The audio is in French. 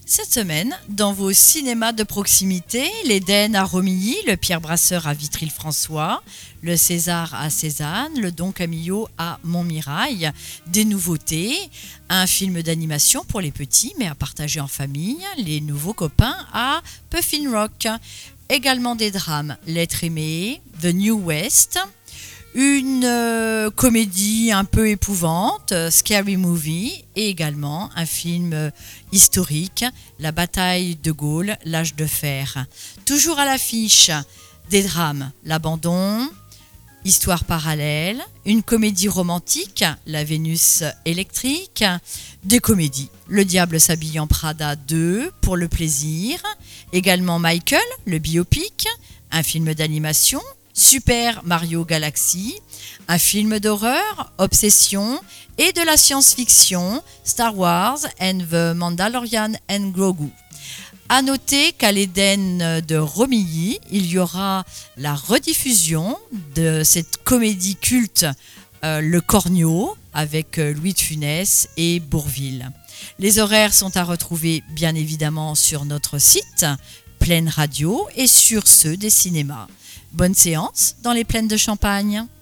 Cette semaine, dans vos cinémas de proximité, l'Éden à Romilly, le Pierre Brasseur à Vitry-le-François, le César à Cézanne, le Don Camillo à Montmirail, des nouveautés, un film d'animation pour les petits mais à partager en famille, les nouveaux copains à Puffin Rock, également des drames, L'être aimé, The New West, une comédie un peu épouvante, Scary Movie, et également un film historique, La bataille de Gaulle, l'âge de fer. Toujours à l'affiche, des drames, L'abandon, Histoire parallèle, une comédie romantique, La Vénus électrique, des comédies, Le diable s'habille en Prada 2, pour le plaisir, également Michael, le biopic, un film d'animation, Super Mario Galaxy, un film d'horreur, Obsession, et de la science-fiction, Star Wars and the Mandalorian and Grogu. À noter qu'à l'Éden de Romilly, il y aura la rediffusion de cette comédie culte Le Corneau avec Louis de Funès et Bourvil. Les horaires sont à retrouver bien évidemment sur notre site Plaine Radio et sur ceux des cinémas. Bonne séance dans les plaines de Champagne.